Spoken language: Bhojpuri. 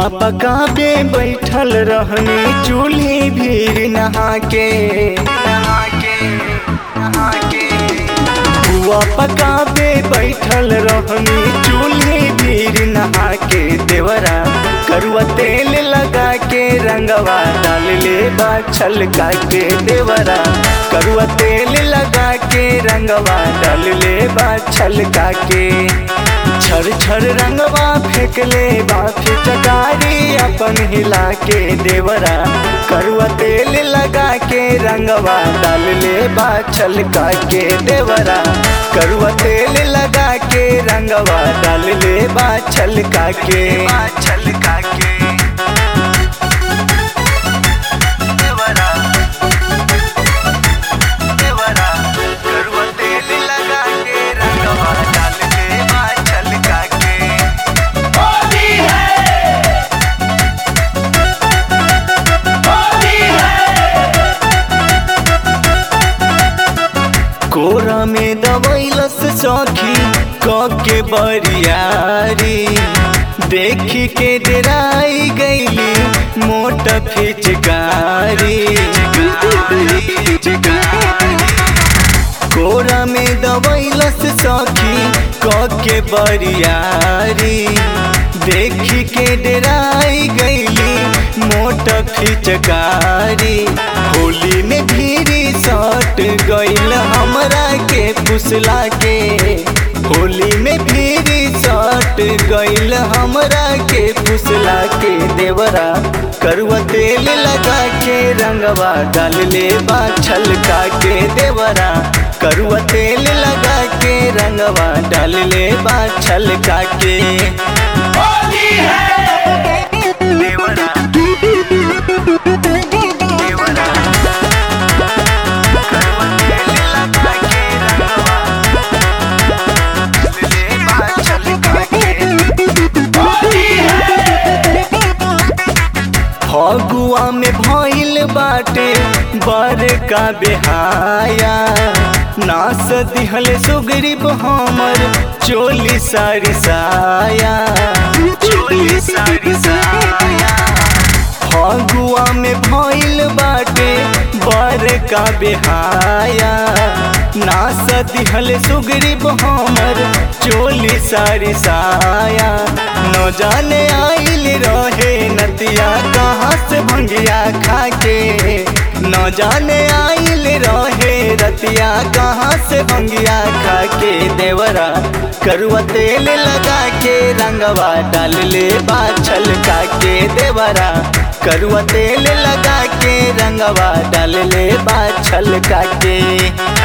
पुआ पकाबे बैठल रहनी चूल्ही भीर नहा के पुआ पकाबे बैठल रहनी चूल्ही भीर नहा के देवरा करुआ तेल लगा के रंगवा डाल ले बा छलका के देवरा करुआ तेल लगा के रंगवा डाल ले बा छलका के छर छर रंगवा फेंक ले बा फिचकारी अपन हिला के देवरा करुआ तेल लगा के रंगवा डाल ले बा छलका के देवरा करुआ तेल लगा के रंगवा डाल ले बा छलका के देवरा देवरा करुआ तेल लगा के रंगवा डाल ले बा छलका के होली है होली है। कोरा में दबैलस सखी के बरियारी देखी के डराई गईली मोट फिचकारी कोरा में दबैलस सखी के बरियारी देखी के डराई गईली मोट फिचकारी होली में भीरी सट गईल हमरा के फुसला के होली में भीरी सट गईल हमरा के फुसला के देवरा करुआ तेल लगा के रंगवा डाल ले बा छलका के देवरा करुआ तेल लगा के रंगवा डाल ले बा छलका के होली है देवरा देवरा करुआ तेल लगा के रंगवा डाल ले बा छलका के होली है। फगुआ में भइल बाटे बड़का बेहाया नास दिहल सुगरीब हमर चोली सारी साया चोली सारी साया फगुआ में भइल बाटे बड़का बेहाया नास दिहल सुगरीब हमर चोली सारी साया न जाने आइल रहे नतिया कहाँ से भंगिया खाके न जाने आइल रहे रतिया कहाँ से भंगिया खाके देवरा करुआ तेल लगा के रंगवा डाल ले बा छलका के देवरा करुआ तेल लगा के रंगवा डाल ले बा छलका के